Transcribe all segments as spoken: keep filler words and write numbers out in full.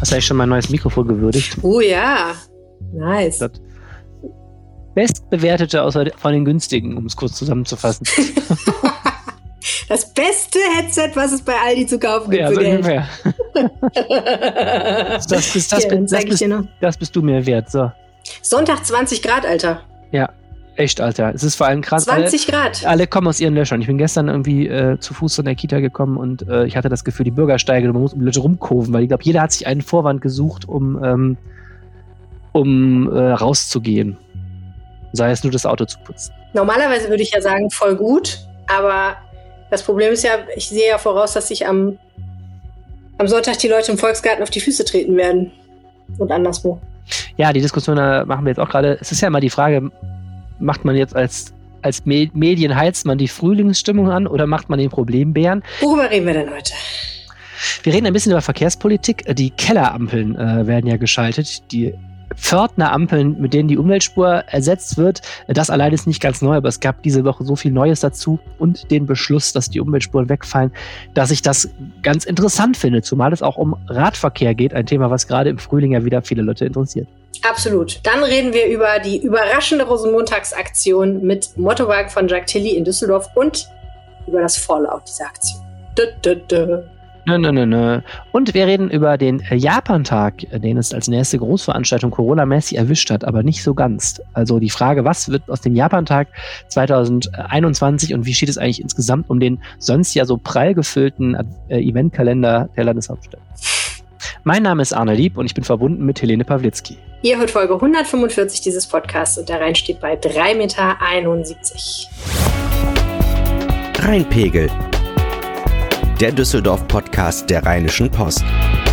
Hast du eigentlich schon mein neues Mikrofon gewürdigt? Oh ja, nice. Das bestbewertete außer von den günstigen, um es kurz zusammenzufassen. Das beste Headset, was es bei Aldi zu kaufen gibt. Ja, so ungefähr. das, das, das, das, Hier, das, das, bist, das bist du mir wert. So. Sonntag zwanzig Grad, Alter. Ja, echt, Alter. Es ist vor allem krass. zwanzig Grad. Alle, alle kommen aus ihren Löchern. Ich bin gestern irgendwie äh, zu Fuß von der Kita gekommen und äh, ich hatte das Gefühl, die Bürgersteige, man muss um die Leute rumkurven, weil ich glaube, jeder hat sich einen Vorwand gesucht, um, ähm, um äh, rauszugehen. Sei es nur das Auto zu putzen. Normalerweise würde ich ja sagen, voll gut, aber das Problem ist ja, ich sehe ja voraus, dass sich am, am Sonntag die Leute im Volksgarten auf die Füße treten werden und anderswo. Ja, die Diskussion äh, machen wir jetzt auch gerade. Es ist ja immer die Frage, macht man jetzt als, als Me- Medien heizt man die Frühlingsstimmung an oder macht man den Problembären? Worüber reden wir denn heute? Wir reden ein bisschen über Verkehrspolitik. Die Kellerampeln äh, werden ja geschaltet, die Pförtnerampeln, mit denen die Umweltspur ersetzt wird. Das allein ist nicht ganz neu, aber es gab diese Woche so viel Neues dazu und den Beschluss, dass die Umweltspuren wegfallen, dass ich das ganz interessant finde, zumal es auch um Radverkehr geht, ein Thema, was gerade im Frühling ja wieder viele Leute interessiert. Absolut. Dann reden wir über die überraschende Rosenmontagsaktion mit Mottowagen von Jacques Tilly in Düsseldorf und über das Fallout dieser Aktion. Dö, dö, dö. Nö, nö, nö, nö. Und wir reden über den Japan-Tag, den es als nächste Großveranstaltung Corona-mäßig erwischt hat, aber nicht so ganz. Also die Frage, was wird aus dem Japan-Tag zwanzig einundzwanzig und wie steht es eigentlich insgesamt um den sonst ja so prall gefüllten äh, Eventkalender der Landeshauptstadt? Mein Name ist Arne Lieb und ich bin verbunden mit Helene Pawlitzki. Ihr hört Folge hundertfünfundvierzig dieses Podcasts und der Rhein steht bei drei Komma einundsiebzig Meter. Rheinpegel. Der Düsseldorf-Podcast der Rheinischen Post.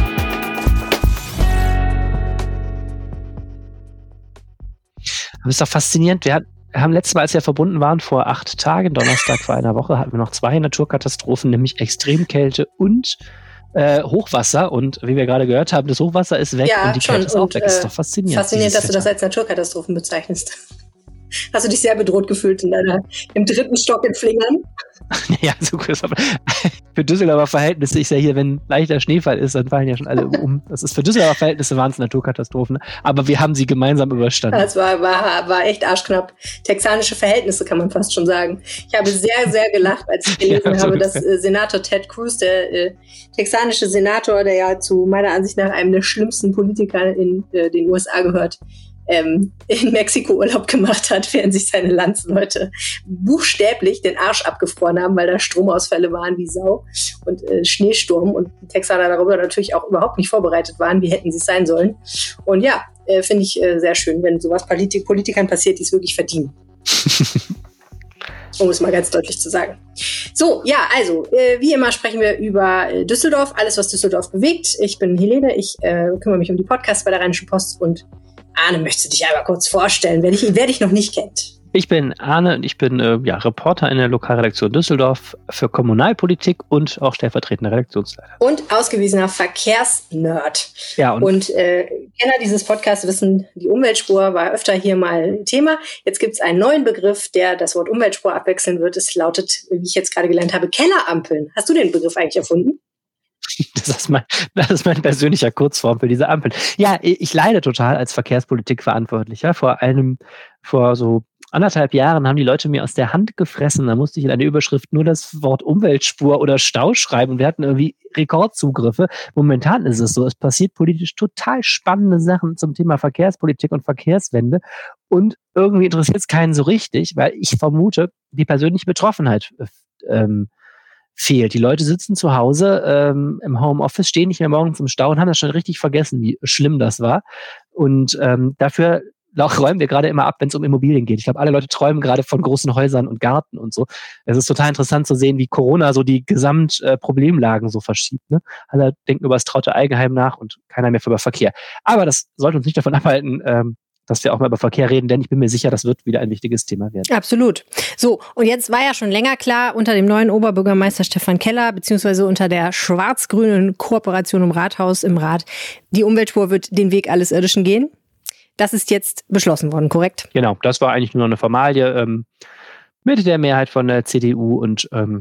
Das ist doch faszinierend. Wir haben letztes Mal, als wir verbunden waren, vor acht Tagen, Donnerstag vor einer Woche, hatten wir noch zwei Naturkatastrophen, nämlich Extremkälte und äh, Hochwasser. Und wie wir gerade gehört haben, das Hochwasser ist weg ja, und die schon. Kälte ist auch und, weg. Das ist doch faszinierend. Faszinierend, dass Wetter. Du das als Naturkatastrophen bezeichnest. Hast du dich sehr bedroht gefühlt in deiner, im dritten Stock in Flingern? Ja, so kurz. Für Düsseldorfer Verhältnisse ist ja hier, wenn leichter Schneefall ist, dann fallen ja schon alle um. Das ist für Düsseldorfer Verhältnisse waren es Naturkatastrophen, aber wir haben sie gemeinsam überstanden. Das war, war, war echt arschknapp. Texanische Verhältnisse kann man fast schon sagen. Ich habe sehr, sehr gelacht, als ich gelesen ja, so habe, dass äh, Senator Ted Cruz, der äh, texanische Senator, der ja zu meiner Ansicht nach einem der schlimmsten Politiker in äh, den U S A gehört, Ähm, in Mexiko Urlaub gemacht hat, während sich seine Landsleute buchstäblich den Arsch abgefroren haben, weil da Stromausfälle waren wie Sau und äh, Schneesturm und die Texaner darüber natürlich auch überhaupt nicht vorbereitet waren, wie hätten sie es sein sollen. Und ja, äh, finde ich äh, sehr schön, wenn sowas Politik- Politikern passiert, die es wirklich verdienen. Um es mal ganz deutlich zu sagen. So, ja, also, äh, wie immer sprechen wir über äh, Düsseldorf, alles, was Düsseldorf bewegt. Ich bin Helene, ich äh, kümmere mich um die Podcasts bei der Rheinischen Post und Arne, möchtest du dich einmal kurz vorstellen, wer dich, wer dich noch nicht kennt? Ich bin Arne und ich bin äh, ja, Reporter in der Lokalredaktion Düsseldorf für Kommunalpolitik und auch stellvertretender Redaktionsleiter. Und ausgewiesener Verkehrsnerd. Ja, und, und äh, Kenner dieses Podcasts wissen, die Umweltspur war öfter hier mal Thema. Jetzt gibt es einen neuen Begriff, der das Wort Umweltspur abwechseln wird. Es lautet, wie ich jetzt gerade gelernt habe, Kellerampeln. Hast du den Begriff eigentlich erfunden? Das ist, mein, das ist mein persönlicher Kurzform für diese Ampel. Ja, ich leide total als Verkehrspolitikverantwortlicher. Vor einem, vor so anderthalb Jahren haben die Leute mir aus der Hand gefressen. Da musste ich in eine Überschrift nur das Wort Umweltspur oder Stau schreiben und wir hatten irgendwie Rekordzugriffe. Momentan ist es so, es passiert politisch total spannende Sachen zum Thema Verkehrspolitik und Verkehrswende und irgendwie interessiert es keinen so richtig, weil ich vermute, die persönliche Betroffenheit ähm, fehlt. Die Leute sitzen zu Hause ähm, im Homeoffice, stehen nicht mehr morgens im Stau und haben das schon richtig vergessen, wie schlimm das war. Und ähm, dafür räumen wir gerade immer ab, wenn es um Immobilien geht. Ich glaube, alle Leute träumen gerade von großen Häusern und Garten und so. Es ist total interessant zu sehen, wie Corona so die Gesamtproblemlagen äh, so verschiebt. Ne? Alle denken über das traute Eigenheim nach und keiner mehr über Verkehr. Aber das sollte uns nicht davon abhalten, ähm, dass wir auch mal über Verkehr reden, denn ich bin mir sicher, das wird wieder ein wichtiges Thema werden. Absolut. So, und jetzt war ja schon länger klar, unter dem neuen Oberbürgermeister Stefan Keller, beziehungsweise unter der schwarz-grünen Kooperation im Rathaus, im Rat, die Umweltspur wird den Weg alles Irdischen gehen. Das ist jetzt beschlossen worden, korrekt? Genau, das war eigentlich nur noch eine Formalie ähm, mit der Mehrheit von der C D U und ähm,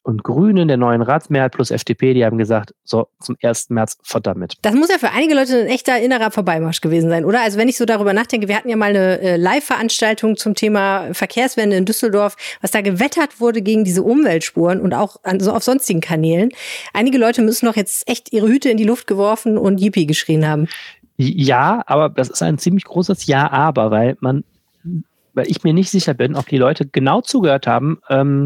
und Grünen, der neuen Ratsmehrheit plus F D P, die haben gesagt, so zum ersten März fort damit. Das muss ja für einige Leute ein echter innerer Vorbeimarsch gewesen sein, oder? Also wenn ich so darüber nachdenke, wir hatten ja mal eine äh, Live-Veranstaltung zum Thema Verkehrswende in Düsseldorf, was da gewettert wurde gegen diese Umweltspuren und auch an, so auf sonstigen Kanälen. Einige Leute müssen doch jetzt echt ihre Hüte in die Luft geworfen und Yippie geschrien haben. Ja, aber das ist ein ziemlich großes Ja-Aber, weil man, weil ich mir nicht sicher bin, ob die Leute genau zugehört haben, ähm,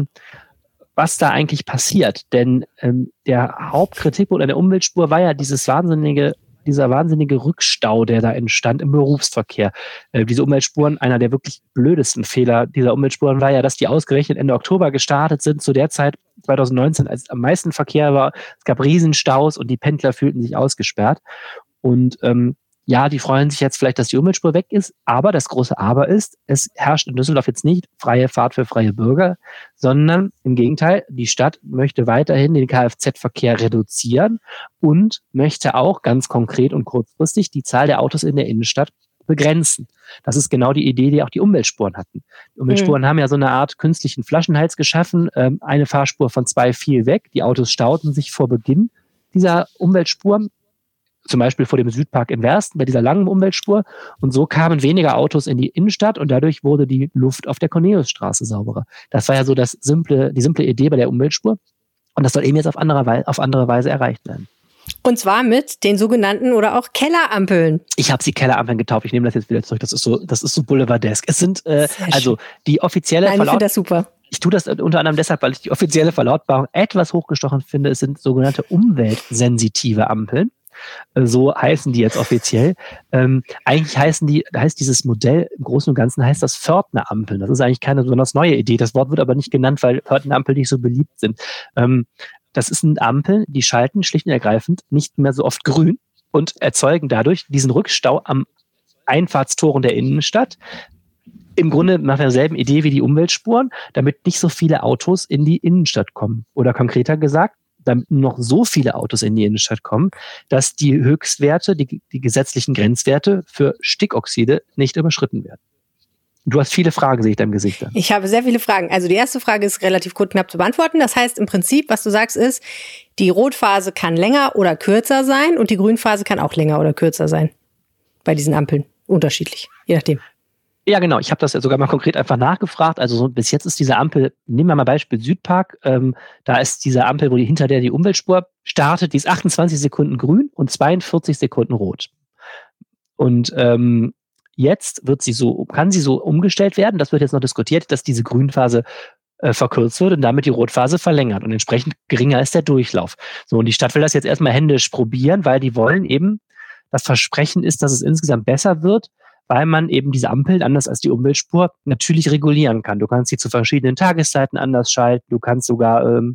was da eigentlich passiert. Denn ähm, der Hauptkritikpunkt an der Umweltspur war ja dieses wahnsinnige, dieser wahnsinnige Rückstau, der da entstand im Berufsverkehr. Äh, diese Umweltspuren, einer der wirklich blödesten Fehler dieser Umweltspuren war ja, dass die ausgerechnet Ende Oktober gestartet sind, zu der Zeit zwanzig neunzehn, als am meisten Verkehr war. Es gab Riesenstaus und die Pendler fühlten sich ausgesperrt. Und ähm, ja, die freuen sich jetzt vielleicht, dass die Umweltspur weg ist, aber das große Aber ist, es herrscht in Düsseldorf jetzt nicht freie Fahrt für freie Bürger, sondern im Gegenteil, die Stadt möchte weiterhin den Kfz-Verkehr reduzieren und möchte auch ganz konkret und kurzfristig die Zahl der Autos in der Innenstadt begrenzen. Das ist genau die Idee, die auch die Umweltspuren hatten. Die Umweltspuren mhm. haben ja so eine Art künstlichen Flaschenhals geschaffen, ähm, eine Fahrspur von zwei fiel weg, die Autos stauten sich vor Beginn dieser Umweltspur, zum Beispiel vor dem Südpark in Wersten, bei dieser langen Umweltspur. Und so kamen weniger Autos in die Innenstadt und dadurch wurde die Luft auf der Corneliusstraße sauberer. Das war ja so das simple, die simple Idee bei der Umweltspur. Und das soll eben jetzt auf andere Weise, auf andere Weise erreicht werden. Und zwar mit den sogenannten oder auch Kellerampeln. Ich habe sie Kellerampeln getauft. Ich nehme das jetzt wieder zurück. Das ist so, das ist so boulevardesk. Es sind äh, also die offizielle Nein, Verlaut- ich finde das super. Ich tue das unter anderem deshalb, weil ich die offizielle Verlautbarung etwas hochgestochen finde. Es sind sogenannte umweltsensitive Ampeln. So heißen die jetzt offiziell. Ähm, eigentlich heißen die, heißt dieses Modell im Großen und Ganzen heißt das Pförtnerampeln. Das ist eigentlich keine besonders neue Idee. Das Wort wird aber nicht genannt, weil Pförtnerampeln nicht so beliebt sind. Ähm, das sind Ampeln, die schalten schlicht und ergreifend nicht mehr so oft grün und erzeugen dadurch diesen Rückstau am Einfahrtstoren der Innenstadt. Im Grunde nach derselben Idee wie die Umweltspuren, damit nicht so viele Autos in die Innenstadt kommen. Oder konkreter gesagt, damit noch so viele Autos in die Innenstadt kommen, dass die Höchstwerte, die, die gesetzlichen Grenzwerte für Stickoxide nicht überschritten werden. Du hast viele Fragen, sehe ich deinem Gesicht an. Ich habe sehr viele Fragen. Also die erste Frage ist relativ kurz knapp zu beantworten. Das heißt im Prinzip, was du sagst ist, die Rotphase kann länger oder kürzer sein und die Grünphase kann auch länger oder kürzer sein. Bei diesen Ampeln. Unterschiedlich, je nachdem. Ja, genau. Ich habe das ja sogar mal konkret einfach nachgefragt. Also so, bis jetzt ist diese Ampel, nehmen wir mal Beispiel Südpark, ähm, da ist diese Ampel, wo die hinter der die Umweltspur startet, die ist achtundzwanzig Sekunden grün und zweiundvierzig Sekunden rot. Und ähm, jetzt wird sie so, kann sie so umgestellt werden, das wird jetzt noch diskutiert, dass diese Grünphase äh, verkürzt wird und damit die Rotphase verlängert und entsprechend geringer ist der Durchlauf. So, und die Stadt will das jetzt erstmal händisch probieren, weil die wollen eben, das Versprechen ist, dass es insgesamt besser wird, weil man eben diese Ampeln, anders als die Umweltspur, natürlich regulieren kann. Du kannst sie zu verschiedenen Tageszeiten anders schalten, du kannst sogar, ähm,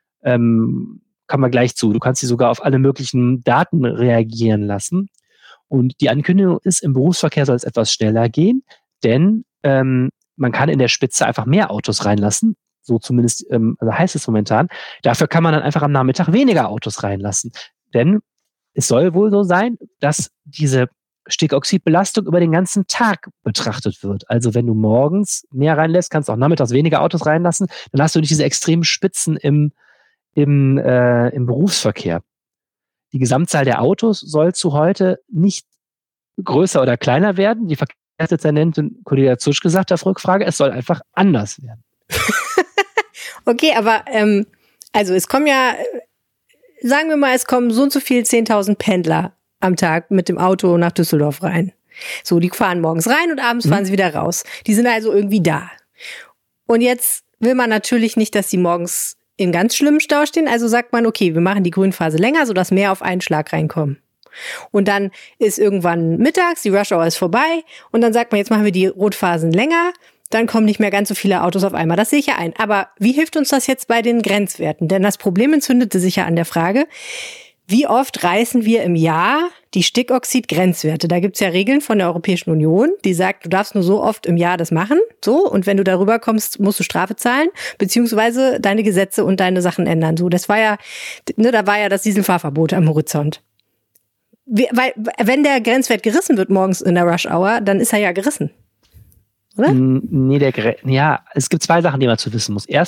ähm, kommen wir gleich zu, du kannst sie sogar auf alle möglichen Daten reagieren lassen. Und die Ankündigung ist, im Berufsverkehr soll es etwas schneller gehen, denn ähm, man kann in der Spitze einfach mehr Autos reinlassen, so zumindest ähm, also heißt es momentan. Dafür kann man dann einfach am Nachmittag weniger Autos reinlassen, denn es soll wohl so sein, dass diese Stickoxidbelastung über den ganzen Tag betrachtet wird. Also wenn du morgens mehr reinlässt, kannst du auch nachmittags weniger Autos reinlassen, dann hast du nicht diese extremen Spitzen im, im, äh, im Berufsverkehr. Die Gesamtzahl der Autos soll zu heute nicht größer oder kleiner werden. Die Verkehrsdezernentin Cordelia Zuschke sagt auf Rückfrage, es soll einfach anders werden. Okay, aber ähm, also es kommen ja, sagen wir mal, es kommen so und so viel zehntausend Pendler am Tag mit dem Auto nach Düsseldorf rein. So, die fahren morgens rein und abends mhm. fahren sie wieder raus. Die sind also irgendwie da. Und jetzt will man natürlich nicht, dass sie morgens in ganz schlimmen Stau stehen. Also sagt man, okay, wir machen die Grünphase länger, sodass mehr auf einen Schlag reinkommen. Und dann ist irgendwann mittags, die Rush Hour ist vorbei und dann sagt man, jetzt machen wir die Rotphasen länger, dann kommen nicht mehr ganz so viele Autos auf einmal. Das sehe ich ja ein. Aber wie hilft uns das jetzt bei den Grenzwerten? Denn das Problem entzündete sich ja an der Frage, wie oft reißen wir im Jahr die Stickoxid-Grenzwerte? Da gibt's ja Regeln von der Europäischen Union, die sagt, du darfst nur so oft im Jahr das machen. So, und wenn du darüber kommst, musst du Strafe zahlen, beziehungsweise deine Gesetze und deine Sachen ändern. So, das war ja, ne, da war ja das Dieselfahrverbot am Horizont. Wie, weil, wenn der Grenzwert gerissen wird morgens in der Rush Hour, dann ist er ja gerissen. Oder? Nee, der, ja, es gibt zwei Sachen, die man zu wissen muss. Erstens,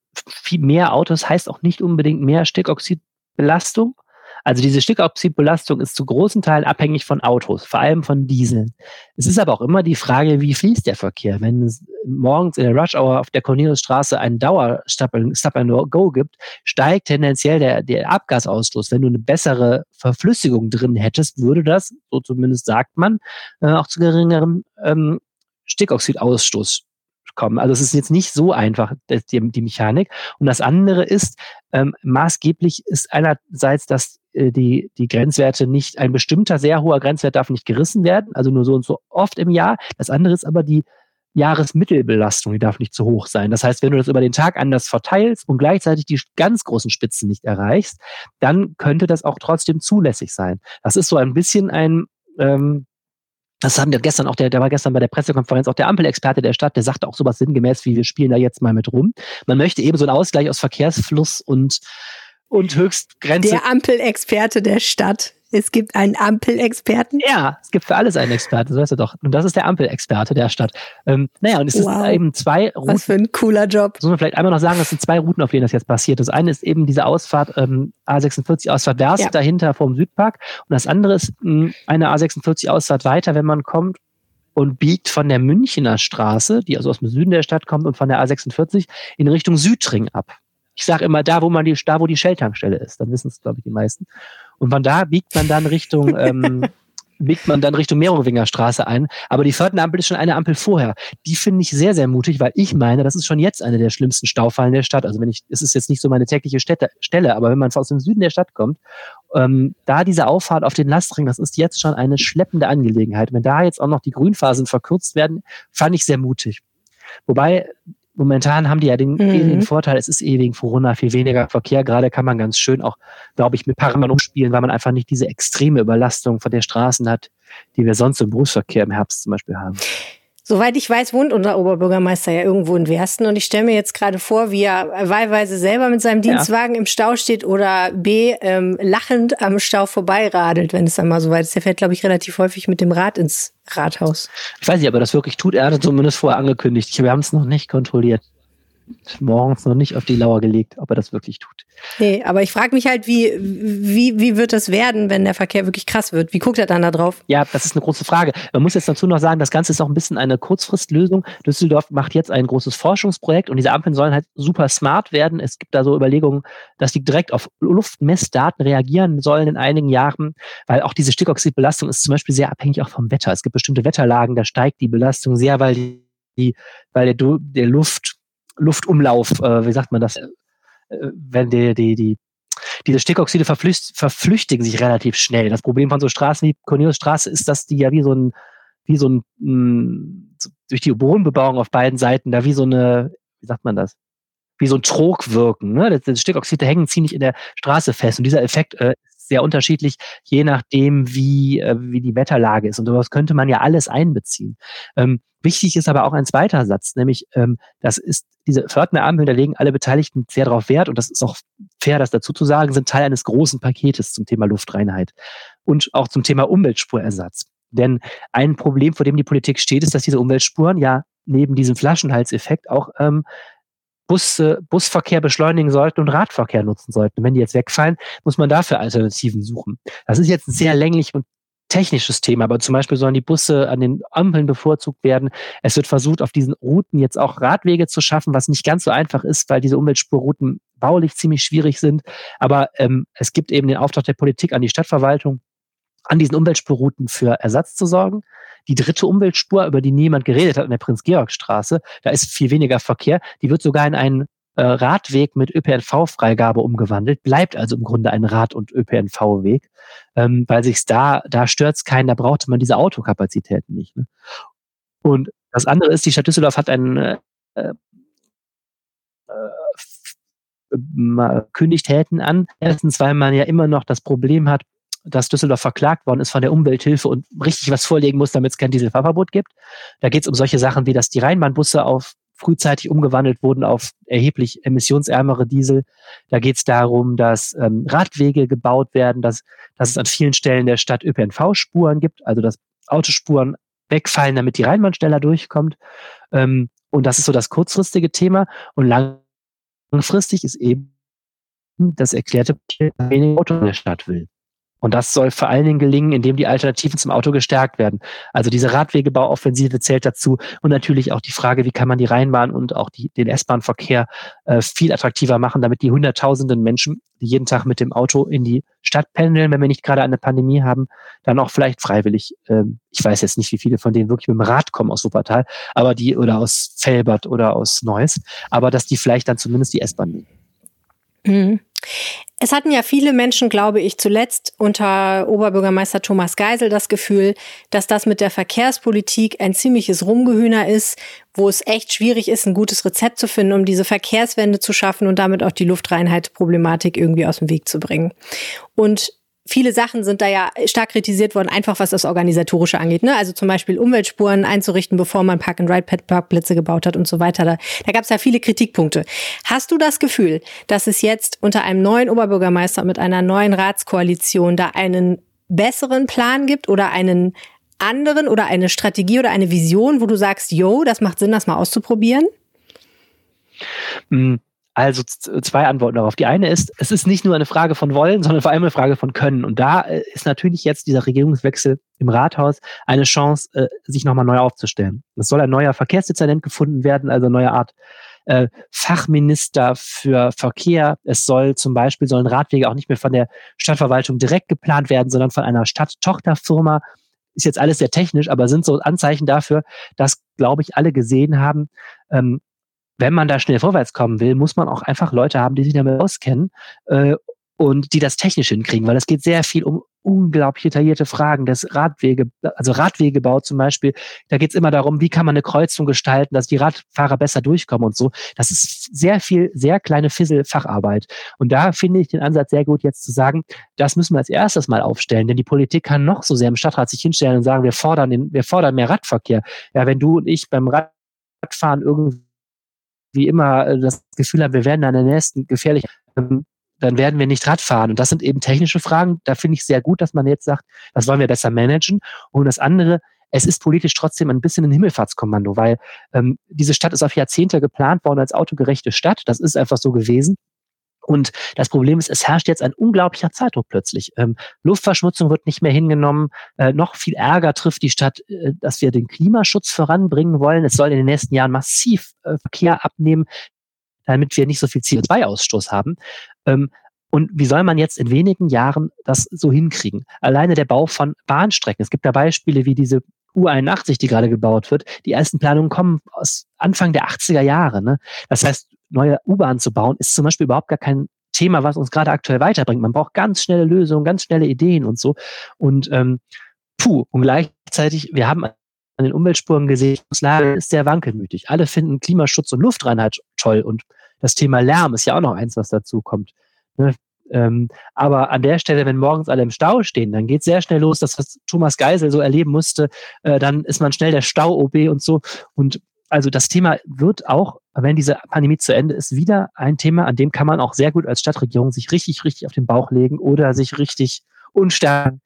viel mehr Autos heißt auch nicht unbedingt mehr Stickoxidbelastung. Also diese Stickoxidbelastung ist zu großen Teilen abhängig von Autos, vor allem von Dieseln. Es ist aber auch immer die Frage, wie fließt der Verkehr? Wenn es morgens in der Rush-Hour auf der Corneliusstraße einen Dauer-Stop-and-Go gibt, steigt tendenziell der, der Abgasausstoß. Wenn du eine bessere Verflüssigung drin hättest, würde das, so zumindest sagt man, äh, auch zu geringeren ähm, Stickoxidausstoß kommen. Also es ist jetzt nicht so einfach, die, die Mechanik. Und das andere ist, ähm, maßgeblich ist einerseits, dass äh, die, die Grenzwerte nicht, ein bestimmter sehr hoher Grenzwert darf nicht gerissen werden, also nur so und so oft im Jahr. Das andere ist aber die Jahresmittelbelastung, die darf nicht zu hoch sein. Das heißt, wenn du das über den Tag anders verteilst und gleichzeitig die ganz großen Spitzen nicht erreichst, dann könnte das auch trotzdem zulässig sein. Das ist so ein bisschen ein ähm, Das haben wir gestern auch, der, der war gestern bei der Pressekonferenz auch der Ampelexperte der Stadt, der sagte auch sowas sinngemäß, wie wir spielen da jetzt mal mit rum. Man möchte eben so einen Ausgleich aus Verkehrsfluss und, und Höchstgrenze. Der Ampelexperte der Stadt. Es gibt einen Ampelexperten? Ja, es gibt für alles einen Experten, so heißt er doch. Und das ist der Ampelexperte der Stadt. Ähm, naja, und es wow. ist eben zwei Routen. Was für ein cooler Job. Sollen wir vielleicht einmal noch sagen, das sind zwei Routen, auf denen das jetzt passiert. Das eine ist eben diese Ausfahrt, ähm, A sechsundvierzig Ausfahrt Werst, ja. dahinter vom Südpark. Und das andere ist mh, eine A sechsundvierzig Ausfahrt weiter, wenn man kommt und biegt von der Münchener Straße, die also aus dem Süden der Stadt kommt, und von der A sechsundvierzig in Richtung Südring ab. Ich sage immer da, wo man die, da, wo die Shell-Tankstelle ist. Dann wissen es, glaube ich, die meisten. Und von da biegt man dann Richtung, ähm, biegt man dann Richtung Merowinger Straße ein. Aber die vierte Ampel ist schon eine Ampel vorher. Die finde ich sehr, sehr mutig, weil ich meine, das ist schon jetzt eine der schlimmsten Staufallen der Stadt. Also wenn ich, es ist jetzt nicht so meine tägliche Städte, Stelle, aber wenn man aus dem Süden der Stadt kommt, ähm, da diese Auffahrt auf den Lastring, das ist jetzt schon eine schleppende Angelegenheit. Wenn da jetzt auch noch die Grünphasen verkürzt werden, fand ich sehr mutig. Wobei, momentan haben die ja den, mhm. den Vorteil, es ist eh wegen Corona viel weniger Verkehr. Gerade kann man ganz schön auch, glaube ich, mit Paraman umspielen, weil man einfach nicht diese extreme Überlastung von der Straßen hat, die wir sonst im Berufsverkehr im Herbst zum Beispiel haben. Soweit ich weiß, wohnt unser Oberbürgermeister ja irgendwo in Wersten. Und ich stelle mir jetzt gerade vor, wie er wahlweise selber mit seinem Dienstwagen ja. im Stau steht oder B, ähm, lachend am Stau vorbeiradelt, wenn es dann mal so weit ist. Der fährt, glaube ich, relativ häufig mit dem Rad ins Rathaus. Ich weiß nicht, ob er das wirklich tut. Er hatte zumindest vorher angekündigt. Wir haben es noch nicht kontrolliert. Morgens noch nicht auf die Lauer gelegt, ob er das wirklich tut. Nee, aber ich frage mich halt, wie, wie, wie wird das werden, wenn der Verkehr wirklich krass wird? Wie guckt er dann da drauf? Ja, das ist eine große Frage. Man muss jetzt dazu noch sagen, das Ganze ist auch ein bisschen eine Kurzfristlösung. Düsseldorf macht jetzt ein großes Forschungsprojekt und diese Ampeln sollen halt super smart werden. Es gibt da so Überlegungen, dass die direkt auf Luftmessdaten reagieren sollen in einigen Jahren, weil auch diese Stickoxidbelastung ist zum Beispiel sehr abhängig auch vom Wetter. Es gibt bestimmte Wetterlagen, da steigt die Belastung sehr, weil die, weil der, der Luft Luftumlauf, äh, wie sagt man das, äh, wenn die, die, die, diese Stickoxide verflücht, verflüchtigen sich relativ schnell. Das Problem von so Straßen wie Corneliusstraße ist, dass die ja wie so ein, wie so ein, mh, durch die Wohnbebauung auf beiden Seiten, da wie so eine, wie sagt man das, wie so ein Trog wirken. Ne? Das, das Stickoxide hängen ziemlich in der Straße fest und dieser Effekt äh, ist sehr unterschiedlich, je nachdem, wie, äh, wie die Wetterlage ist. Und sowas könnte man ja alles einbeziehen. Ähm, Wichtig ist aber auch ein zweiter Satz, nämlich ähm, das ist diese Pförtner-Ampeln, da legen alle Beteiligten sehr darauf Wert und das ist auch fair, das dazu zu sagen, sind Teil eines großen Paketes zum Thema Luftreinheit und auch zum Thema Umweltspurersatz. Denn ein Problem, vor dem die Politik steht, ist, dass diese Umweltspuren ja neben diesem Flaschenhalseffekt auch ähm, Bus, äh, Busverkehr beschleunigen sollten und Radverkehr nutzen sollten. Und wenn die jetzt wegfallen, muss man dafür Alternativen suchen. Das ist jetzt sehr länglich und technisches Thema, aber zum Beispiel sollen die Busse an den Ampeln bevorzugt werden. Es wird versucht, auf diesen Routen jetzt auch Radwege zu schaffen, was nicht ganz so einfach ist, weil diese Umweltspurrouten baulich ziemlich schwierig sind. Aber ähm, es gibt eben den Auftrag der Politik an die Stadtverwaltung, an diesen Umweltspurrouten für Ersatz zu sorgen. Die dritte Umweltspur, über die niemand geredet hat, an der Prinz-Georg-Straße, da ist viel weniger Verkehr. Die wird sogar in einen äh, Radweg mit Ö P N V-Freigabe umgewandelt, bleibt also im Grunde ein Rad- und Ö P N V-Weg, ähm, weil sich's da, da stört's keinen, da brauchte man diese Autokapazitäten nicht. Ne? Und das andere ist, die Stadt Düsseldorf hat einen äh, äh, kündigt Häten an. Erstens, weil man ja immer noch das Problem hat, dass Düsseldorf verklagt worden ist von der Umwelthilfe und richtig was vorlegen muss, damit es kein Dieselfahrverbot gibt. Da geht es um solche Sachen wie, dass die Rheinbahnbusse auf frühzeitig umgewandelt wurden auf erheblich emissionsärmere Diesel. Da geht es darum, dass ähm, Radwege gebaut werden, dass, dass es an vielen Stellen der Stadt Ö P N V-Spuren gibt, also dass Autospuren wegfallen, damit die Rheinbahn schneller durchkommt. Ähm, und das ist so das kurzfristige Thema. Und lang langfristig ist eben das erklärte, dass weniger Auto in der Stadt will. Und das soll vor allen Dingen gelingen, indem die Alternativen zum Auto gestärkt werden. Also diese Radwegebauoffensive zählt dazu und natürlich auch die Frage, wie kann man die Rheinbahn und auch die, den S-Bahn-Verkehr äh, viel attraktiver machen, damit die hunderttausenden Menschen, die jeden Tag mit dem Auto in die Stadt pendeln, wenn wir nicht gerade eine Pandemie haben, dann auch vielleicht freiwillig, ähm, ich weiß jetzt nicht, wie viele von denen wirklich mit dem Rad kommen aus Wuppertal, aber die oder aus Velbert oder aus Neuss, aber dass die vielleicht dann zumindest die S-Bahn nehmen. Mhm. Es hatten ja viele Menschen, glaube ich, zuletzt unter Oberbürgermeister Thomas Geisel das Gefühl, dass das mit der Verkehrspolitik ein ziemliches Rumgehühner ist, wo es echt schwierig ist, ein gutes Rezept zu finden, um diese Verkehrswende zu schaffen und damit auch die Luftreinheit-Problematik irgendwie aus dem Weg zu bringen. Und viele Sachen sind da ja stark kritisiert worden, einfach was das Organisatorische angeht, ne? Also zum Beispiel Umweltspuren einzurichten, bevor man Park-and-Ride-Parkplätze gebaut hat und so weiter. Da, da gab es ja viele Kritikpunkte. Hast du das Gefühl, dass es jetzt unter einem neuen Oberbürgermeister mit einer neuen Ratskoalition da einen besseren Plan gibt oder einen anderen oder eine Strategie oder eine Vision, wo du sagst, yo, das macht Sinn, das mal auszuprobieren? Mhm. Also zwei Antworten darauf. Die eine ist, es ist nicht nur eine Frage von Wollen, sondern vor allem eine Frage von Können. Und da ist natürlich jetzt dieser Regierungswechsel im Rathaus eine Chance, sich nochmal neu aufzustellen. Es soll ein neuer Verkehrsdezernent gefunden werden, also eine neue Art äh, Fachminister für Verkehr. Es soll zum Beispiel, sollen Radwege auch nicht mehr von der Stadtverwaltung direkt geplant werden, sondern von einer Stadttochterfirma. Ist jetzt alles sehr technisch, aber sind so Anzeichen dafür, dass, glaube ich, alle gesehen haben, ähm, wenn man da schnell vorwärts kommen will, muss man auch einfach Leute haben, die sich damit auskennen äh, und die das technisch hinkriegen, weil es geht sehr viel um unglaublich detaillierte Fragen des Radwege, also Radwegebau zum Beispiel. Da geht es immer darum, wie kann man eine Kreuzung gestalten, dass die Radfahrer besser durchkommen und so. Das ist sehr viel, sehr kleine Fissel-Facharbeit. Und da finde ich den Ansatz sehr gut, jetzt zu sagen, das müssen wir als erstes mal aufstellen, denn die Politik kann noch so sehr im Stadtrat sich hinstellen und sagen, wir fordern den, wir fordern mehr Radverkehr. Ja, wenn du und ich beim Radfahren irgendwie wie immer das Gefühl haben, wir werden an der nächsten gefährlich, dann werden wir nicht Rad fahren. Und das sind eben technische Fragen. Da finde ich sehr gut, dass man jetzt sagt, das wollen wir besser managen. Und das andere, es ist politisch trotzdem ein bisschen ein Himmelfahrtskommando, weil ähm, diese Stadt ist auf Jahrzehnte geplant worden als autogerechte Stadt. Das ist einfach so gewesen. Und das Problem ist, es herrscht jetzt ein unglaublicher Zeitdruck plötzlich. Ähm, Luftverschmutzung wird nicht mehr hingenommen. Äh, noch viel Ärger trifft die Stadt, äh, dass wir den Klimaschutz voranbringen wollen. Es soll in den nächsten Jahren massiv äh, Verkehr abnehmen, damit wir nicht so viel C O zwei Ausstoß haben. Ähm, und wie soll man jetzt in wenigen Jahren das so hinkriegen? Alleine der Bau von Bahnstrecken. Es gibt da Beispiele wie diese U einundachtzig, die gerade gebaut wird. Die ersten Planungen kommen aus Anfang der achtziger Jahre. Ne? Das heißt, neue U-Bahnen zu bauen, ist zum Beispiel überhaupt gar kein Thema, was uns gerade aktuell weiterbringt. Man braucht ganz schnelle Lösungen, ganz schnelle Ideen und so. Und ähm, puh, und gleichzeitig, wir haben an den Umweltspuren gesehen, das Lage ist sehr wankelmütig. Alle finden Klimaschutz und Luftreinheit toll. Und das Thema Lärm ist ja auch noch eins, was dazu kommt. Ne? Ähm, aber an der Stelle, wenn morgens alle im Stau stehen, dann geht sehr schnell los, das, was Thomas Geisel so erleben musste, äh, dann ist man schnell der Stau-O B und so. Und also das Thema wird auch, wenn diese Pandemie zu Ende ist, wieder ein Thema, an dem kann man auch sehr gut als Stadtregierung sich richtig, richtig auf den Bauch legen oder sich richtig unstärken.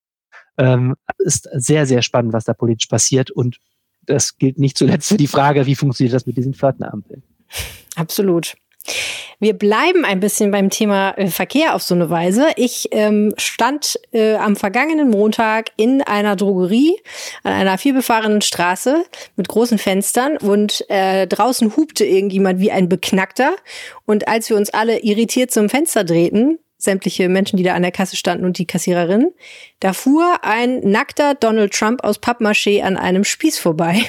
Ähm, ist sehr, sehr spannend, was da politisch passiert. Und das gilt nicht zuletzt für die Frage, wie funktioniert das mit diesen Pförtnerampeln? Absolut. Wir bleiben ein bisschen beim Thema äh, Verkehr auf so eine Weise. Ich ähm, stand äh, am vergangenen Montag in einer Drogerie an einer vielbefahrenen Straße mit großen Fenstern und äh, draußen hupte irgendjemand wie ein Beknackter. Und als wir uns alle irritiert zum Fenster drehten, sämtliche Menschen, die da an der Kasse standen und die Kassiererin, da fuhr ein nackter Donald Trump aus Pappmaché an einem Spieß vorbei.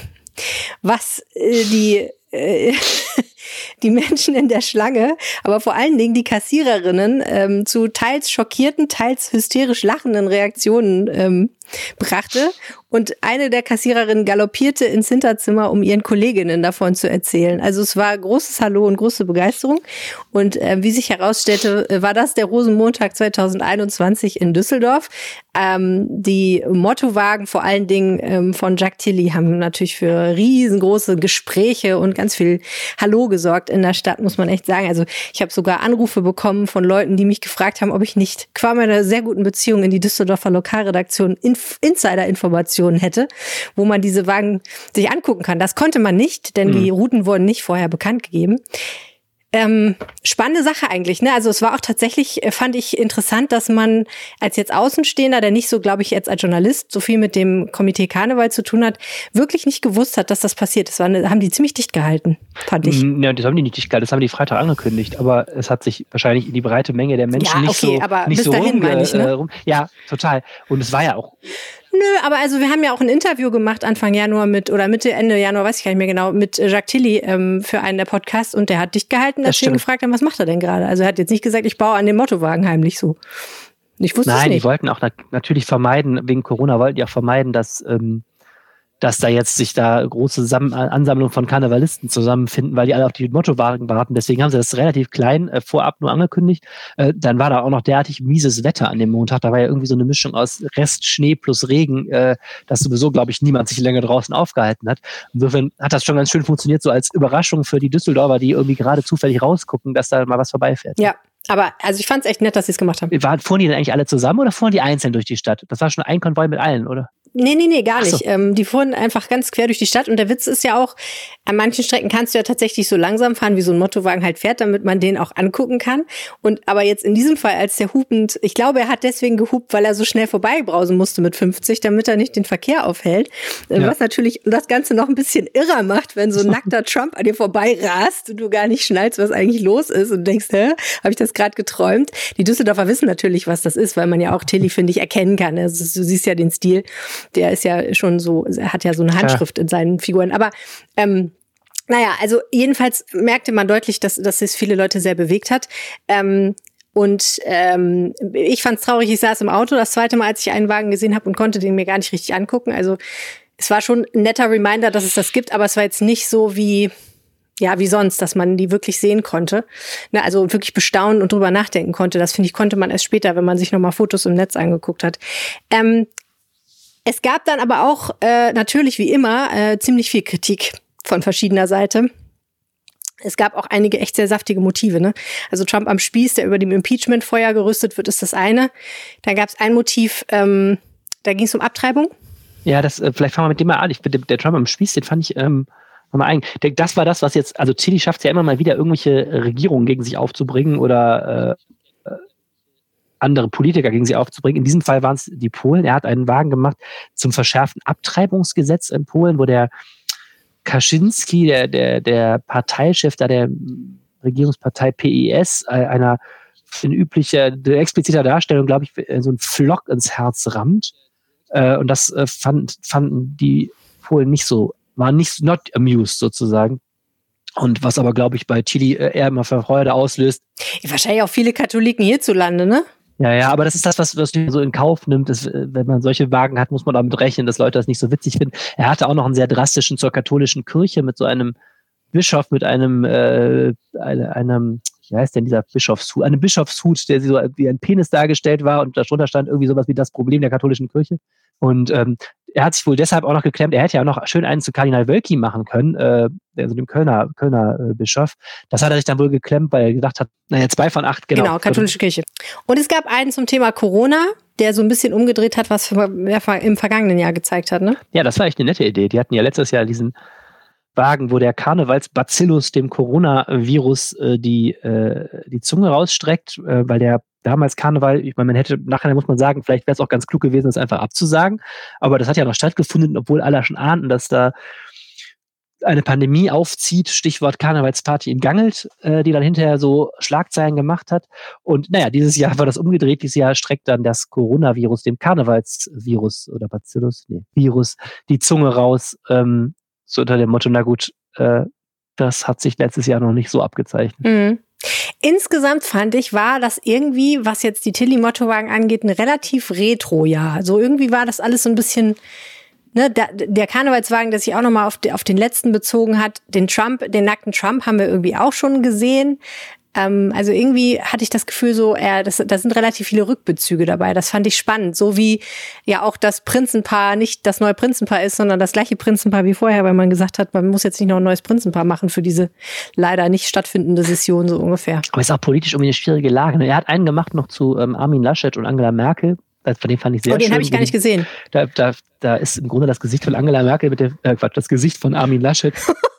Was äh, die äh, die Menschen in der Schlange, aber vor allen Dingen die Kassiererinnen ähm, zu teils schockierten, teils hysterisch lachenden Reaktionen ähm, brachte. Und eine der Kassiererinnen galoppierte ins Hinterzimmer, um ihren Kolleginnen davon zu erzählen. Also es war großes Hallo und große Begeisterung. Und äh, wie sich herausstellte, war das der Rosenmontag zweitausendeinundzwanzig in Düsseldorf. Ähm, die Mottowagen, vor allen Dingen ähm, von Jacques Tilly, haben natürlich für riesengroße Gespräche und ganz viel Hallo gesorgt in der Stadt, muss man echt sagen. Also ich habe sogar Anrufe bekommen von Leuten, die mich gefragt haben, ob ich nicht qua meiner sehr guten Beziehung in die Düsseldorfer Lokalredaktion Inf- Insider-Informationen hätte, wo man diese Wagen sich angucken kann. Das konnte man nicht, denn mhm. die Routen wurden nicht vorher bekannt gegeben. Ähm, spannende Sache eigentlich, ne? Also es war auch tatsächlich, fand ich interessant, dass man als jetzt Außenstehender, der nicht so, glaube ich, jetzt als Journalist so viel mit dem Komitee Karneval zu tun hat, wirklich nicht gewusst hat, dass das passiert. Das war eine, haben die ziemlich dicht gehalten, fand ich. Ja, das haben die nicht dicht gehalten, das haben die Freitag angekündigt, aber es hat sich wahrscheinlich in die breite Menge der Menschen ja, nicht okay, so aber nicht bis so dahin rumge- meine ich, ne? äh, rum. Ja, total. Und es war ja auch Nö, aber also wir haben ja auch ein Interview gemacht Anfang Januar mit, oder Mitte, Ende Januar, weiß ich gar nicht mehr genau, mit Jacques Tilly ähm, für einen der Podcasts und der hat dicht gehalten, als wir ihn gefragt haben, was macht er denn gerade? Also er hat jetzt nicht gesagt, ich baue an dem Mottowagen heimlich so. Ich wusste Nein, es nicht. die wollten auch na- natürlich vermeiden, wegen Corona wollten die auch vermeiden, dass, ähm, dass da jetzt sich da große Sam- Ansammlungen von Karnevalisten zusammenfinden, weil die alle auf die Mottowagen warten. Deswegen haben sie das relativ klein äh, vorab nur angekündigt. Äh, dann war da auch noch derartig mieses Wetter an dem Montag. Da war ja irgendwie so eine Mischung aus Rest Schnee plus Regen, äh, dass sowieso, glaube ich, niemand sich länger draußen aufgehalten hat. Insofern hat das schon ganz schön funktioniert, so als Überraschung für die Düsseldorfer, die irgendwie gerade zufällig rausgucken, dass da mal was vorbeifährt. Ja. Aber also ich fand es echt nett, dass sie es gemacht haben. Waren, fuhren die denn eigentlich alle zusammen oder fuhren die einzeln durch die Stadt? Das war schon ein Konvoi mit allen, oder? Nee, nee, nee, gar Ach so. nicht. Ähm, die fuhren einfach ganz quer durch die Stadt. Und der Witz ist ja auch, an manchen Strecken kannst du ja tatsächlich so langsam fahren, wie so ein Mottowagen halt fährt, damit man den auch angucken kann. Und aber jetzt in diesem Fall, als der hupend, ich glaube, er hat deswegen gehupt, weil er so schnell vorbeibrausen musste mit fünfzig, damit er nicht den Verkehr aufhält. Ja. Was natürlich das Ganze noch ein bisschen irrer macht, wenn so ein nackter Trump an dir vorbei rast und du gar nicht schnallst, was eigentlich los ist und denkst, hä, habe ich das gerade geträumt? Die Düsseldorfer wissen natürlich, was das ist, weil man ja auch Tilly, finde ich, erkennen kann. Also, du siehst ja den Stil. Der ist ja schon so, er hat ja so eine Handschrift in seinen Figuren. Aber ähm, naja, also jedenfalls merkte man deutlich, dass, dass es viele Leute sehr bewegt hat. Ähm, und ähm, ich fand es traurig, ich saß im Auto das zweite Mal, als ich einen Wagen gesehen habe und konnte den mir gar nicht richtig angucken. Also es war schon ein netter Reminder, dass es das gibt, aber es war jetzt nicht so wie... ja, wie sonst, dass man die wirklich sehen konnte. Ne, also wirklich bestaunen und drüber nachdenken konnte. Das, finde ich, konnte man erst später, wenn man sich nochmal Fotos im Netz angeguckt hat. Ähm, es gab dann aber auch, äh, natürlich wie immer, äh, ziemlich viel Kritik von verschiedener Seite. Es gab auch einige echt sehr saftige Motive. Ne? Also Trump am Spieß, der über dem Impeachment-Feuer gerüstet wird, ist das eine. Dann gab es ein Motiv, ähm, da ging es um Abtreibung. Ja, das äh, vielleicht fangen wir mit dem mal an. Ich, der, der Trump am Spieß, den fand ich... Ähm Das war das, was jetzt, also Tilly schafft es ja immer mal wieder, irgendwelche Regierungen gegen sich aufzubringen oder äh, andere Politiker gegen sie aufzubringen. In diesem Fall waren es die Polen. Er hat einen Wagen gemacht zum verschärften Abtreibungsgesetz in Polen, wo der Kaczynski, der, der, der Parteichef da der Regierungspartei P I S, einer in üblicher, expliziter Darstellung, glaube ich, so ein Flock ins Herz rammt. Und das fand, fanden die Polen nicht so, waren nicht not amused sozusagen. Und was aber, glaube ich, bei Tilly eher immer Freude auslöst. Wahrscheinlich auch viele Katholiken hierzulande, ne? Ja, ja, aber das ist das, was, was man so in Kauf nimmt. Das, wenn man solche Wagen hat, muss man damit rechnen, dass Leute das nicht so witzig finden. Er hatte auch noch einen sehr drastischen zur katholischen Kirche mit so einem Bischof, mit einem, äh, einem, wie heißt denn dieser Bischofshut? Einem Bischofshut, der so wie ein Penis dargestellt war und darunter stand irgendwie sowas wie das Problem der katholischen Kirche. Und ähm, er hat sich wohl deshalb auch noch geklemmt, er hätte ja auch noch schön einen zu Kardinal Wölki machen können, äh, also dem Kölner, Kölner äh, Bischof. Das hat er sich dann wohl geklemmt, weil er gedacht hat, naja, zwei von acht, genau. Genau, katholische Kirche. Und es gab einen zum Thema Corona, der so ein bisschen umgedreht hat, was er im vergangenen Jahr gezeigt hat, ne? Ja, das war echt eine nette Idee. Die hatten ja letztes Jahr diesen Wagen, wo der Karnevalsbacillus dem Coronavirus äh, die, äh, die Zunge rausstreckt, äh, weil der damals Karneval, ich meine, man hätte, nachher muss man sagen, vielleicht wäre es auch ganz klug gewesen, das einfach abzusagen, aber das hat ja noch stattgefunden, obwohl alle schon ahnten, dass da eine Pandemie aufzieht, Stichwort Karnevalsparty in Gangelt, äh, die dann hinterher so Schlagzeilen gemacht hat. Und naja, dieses Jahr war das umgedreht, dieses Jahr streckt dann das Coronavirus dem Karnevalsvirus oder Bacillus, nee, Virus, die Zunge raus, ähm, so unter dem Motto, na gut, äh, das hat sich letztes Jahr noch nicht so abgezeichnet. Mhm. Insgesamt fand ich, war das irgendwie, was jetzt die Tilly-Mottowagen angeht, ein relativ Retro-Jahr. Also irgendwie war das alles so ein bisschen, ne, der, der Karnevalswagen, der sich auch nochmal auf, auf den letzten bezogen hat, den Trump, den nackten Trump haben wir irgendwie auch schon gesehen. Ähm, also irgendwie hatte ich das Gefühl so, äh, das, da sind relativ viele Rückbezüge dabei. Das fand ich spannend. So wie ja auch das Prinzenpaar nicht das neue Prinzenpaar ist, sondern das gleiche Prinzenpaar wie vorher, weil man gesagt hat, man muss jetzt nicht noch ein neues Prinzenpaar machen für diese leider nicht stattfindende Session, so ungefähr. Aber es ist auch politisch irgendwie eine schwierige Lage. Er hat einen gemacht noch zu ähm, Armin Laschet und Angela Merkel. Von dem fand ich sehr schön. Oh, den habe ich gar nicht gesehen. Da, da, da ist im Grunde das Gesicht von Angela Merkel mit dem, äh, Quatsch, das Gesicht von Armin Laschet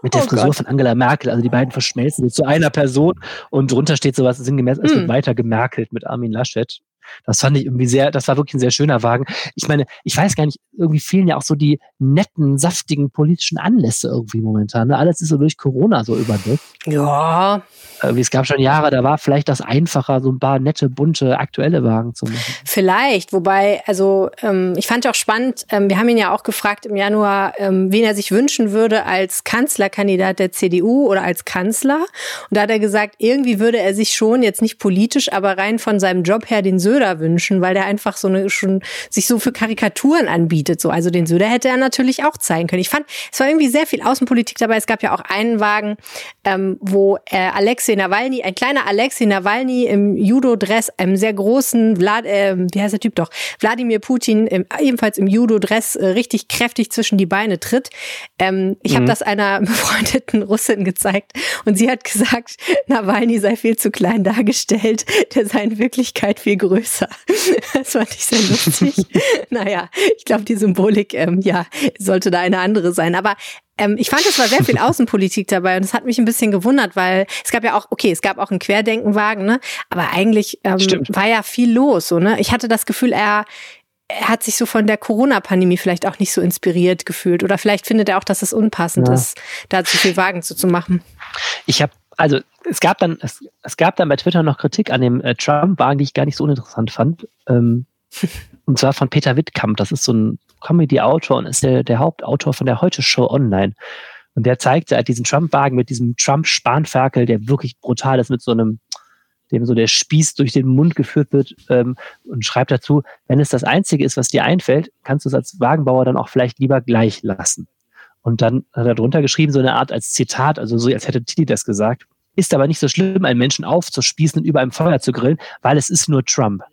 mit der Oh Frisur Gott. von Angela Merkel. Also die beiden verschmelzen zu einer Person und drunter steht sowas sinngemäß, es wird Mm. weiter gemerkelt mit Armin Laschet. Das fand ich irgendwie sehr, das war wirklich ein sehr schöner Wagen. Ich meine, ich weiß gar nicht, irgendwie fehlen ja auch so die netten, saftigen politischen Anlässe irgendwie momentan. Ne? Alles ist so durch Corona so überdeckt. Ja, Irgendwie, es gab schon Jahre, da war vielleicht das einfacher, so ein paar nette, bunte, aktuelle Wagen zu machen. vielleicht. Wobei, also ähm, ich fand auch spannend, ähm, wir haben ihn ja auch gefragt im Januar, ähm, wen er sich wünschen würde als Kanzlerkandidat der C D U oder als Kanzler. Und da hat er gesagt, irgendwie würde er sich schon, jetzt nicht politisch, aber rein von seinem Job her den Söder wünschen, weil der einfach so eine schon sich so für Karikaturen anbietet. So, also den Söder hätte er natürlich auch zeigen können. Ich fand, es war irgendwie sehr viel Außenpolitik dabei. Es gab ja auch einen Wagen, ähm, wo äh, Alexei Nawalny, ein kleiner Alexei Nawalny im Judo-Dress, einem sehr großen, Vlad, äh, wie heißt der Typ doch, Wladimir Putin, im, ebenfalls im Judo-Dress, äh, richtig kräftig zwischen die Beine tritt. Ähm, ich mhm. habe das einer befreundeten Russin gezeigt und sie hat gesagt, Nawalny sei viel zu klein dargestellt, der sei in Wirklichkeit viel größer. Das fand ich sehr lustig. Naja, ich glaube, die Symbolik, ähm, ja, sollte da eine andere sein. Aber ähm, ich fand, es war sehr viel Außenpolitik dabei und es hat mich ein bisschen gewundert, weil es gab ja auch, okay, es gab auch einen Querdenkenwagen, ne? Aber eigentlich ähm, war ja viel los, so, ne? Ich hatte das Gefühl, er Er hat sich so von der Corona-Pandemie vielleicht auch nicht so inspiriert gefühlt. Oder vielleicht findet er auch, dass es unpassend ja. ist, da zu viel Wagen zu, zu machen. Ich habe, also es gab dann, es, es gab dann bei Twitter noch Kritik an dem äh, Trump-Wagen, die ich gar nicht so uninteressant fand. Ähm, und zwar von Peter Wittkamp. Das ist so ein Comedy-Autor und ist der, der Hauptautor von der Heute-Show Online. Und der zeigte halt diesen Trump-Wagen mit diesem Trump-Spanferkel, der wirklich brutal ist, mit so einem, dem so der Spieß durch den Mund geführt wird, ähm, und schreibt dazu, wenn es das Einzige ist, was dir einfällt, kannst du es als Wagenbauer dann auch vielleicht lieber gleich lassen. Und dann hat er drunter geschrieben, so eine Art als Zitat, also so als hätte Tilly das gesagt, ist aber nicht so schlimm, einen Menschen aufzuspießen und über einem Feuer zu grillen, weil es ist nur Trump.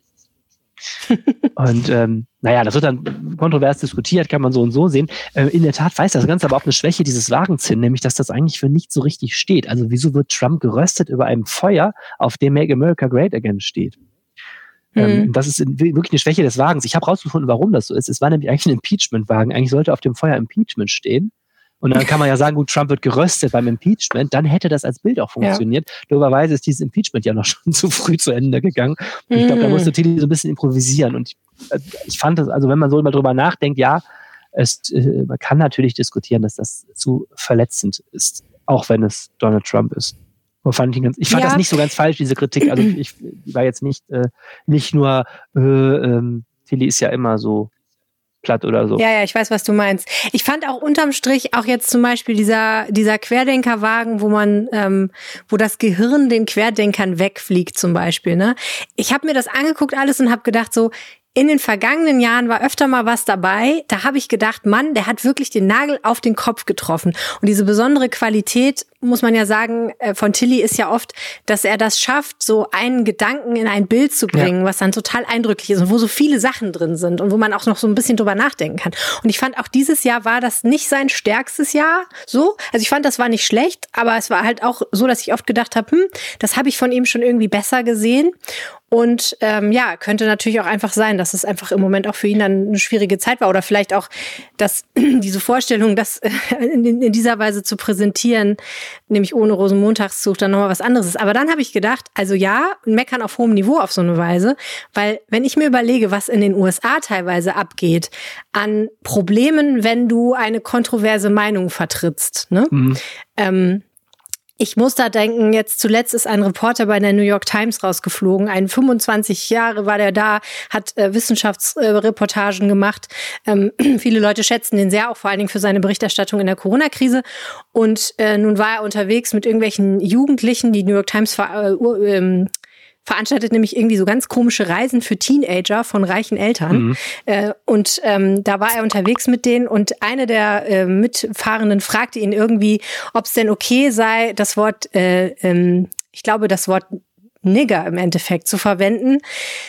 Und ähm, naja, das wird dann kontrovers diskutiert, kann man so und so sehen. Äh, in der Tat weist das Ganze aber auf eine Schwäche dieses Wagens hin, nämlich, dass das eigentlich für nichts so richtig steht. Also wieso wird Trump geröstet über einem Feuer, auf dem Make America Great Again steht? Mhm. Ähm, das ist wirklich eine Schwäche des Wagens. Ich habe rausgefunden, warum das so ist. Es war nämlich eigentlich ein Impeachment-Wagen. Eigentlich sollte auf dem Feuer Impeachment stehen. Und dann kann man ja sagen, gut, Trump wird geröstet beim Impeachment, dann hätte das als Bild auch funktioniert. Ja. Doberweise ist dieses Impeachment ja noch schon zu früh zu Ende gegangen. Und ich glaube, da musste Tilly so ein bisschen improvisieren. Und ich, ich fand das, also wenn man so mal drüber nachdenkt, ja, es, äh, man kann natürlich diskutieren, dass das zu verletzend ist, auch wenn es Donald Trump ist. Fand ich ganz, ich fand ja. das nicht so ganz falsch, diese Kritik. Also ich, ich war jetzt nicht, äh, nicht nur, äh, ähm, Tilly ist ja immer so platt oder so. Ja, ja, ich weiß, was du meinst. Ich fand auch unterm Strich auch jetzt zum Beispiel dieser dieser Querdenkerwagen, wo man, ähm, wo das Gehirn den Querdenkern wegfliegt zum Beispiel. Ne? Ich habe mir das angeguckt alles und habe gedacht so, in den vergangenen Jahren war öfter mal was dabei, da habe ich gedacht, Mann, der hat wirklich den Nagel auf den Kopf getroffen. Und diese besondere Qualität, muss man ja sagen, von Tilly ist ja oft, dass er das schafft, so einen Gedanken in ein Bild zu bringen, ja. was dann total eindrücklich ist und wo so viele Sachen drin sind und wo man auch noch so ein bisschen drüber nachdenken kann. Und ich fand auch dieses Jahr war das nicht sein stärkstes Jahr, so. Also ich fand, das war nicht schlecht, aber es war halt auch so, dass ich oft gedacht habe, hm, das habe ich von ihm schon irgendwie besser gesehen. Und ähm, ja, könnte natürlich auch einfach sein, dass es einfach im Moment auch für ihn dann eine schwierige Zeit war oder vielleicht auch, dass diese Vorstellung, das äh, in, in dieser Weise zu präsentieren, nämlich ohne Rosenmontagszug, dann nochmal was anderes ist. Aber dann habe ich gedacht, also ja, meckern auf hohem Niveau auf so eine Weise, weil wenn ich mir überlege, was in den U S A teilweise abgeht an Problemen, wenn du eine kontroverse Meinung vertrittst, ne? Mhm. Ähm, Ich muss da denken, jetzt zuletzt ist ein Reporter bei der New York Times rausgeflogen. Ein fünfundzwanzig Jahre war der da, hat äh, Wissenschaftsreportagen äh, gemacht. Ähm, viele Leute schätzen den sehr, auch vor allen Dingen für seine Berichterstattung in der Corona-Krise. Und äh, nun war er unterwegs mit irgendwelchen Jugendlichen, die New York Times ver- äh, ähm, veranstaltet nämlich irgendwie so ganz komische Reisen für Teenager von reichen Eltern. Mhm. Äh, und ähm, da war er unterwegs mit denen und eine der äh, Mitfahrenden fragte ihn irgendwie, ob es denn okay sei, das Wort, äh, ähm, ich glaube, das Wort Nigger im Endeffekt zu verwenden.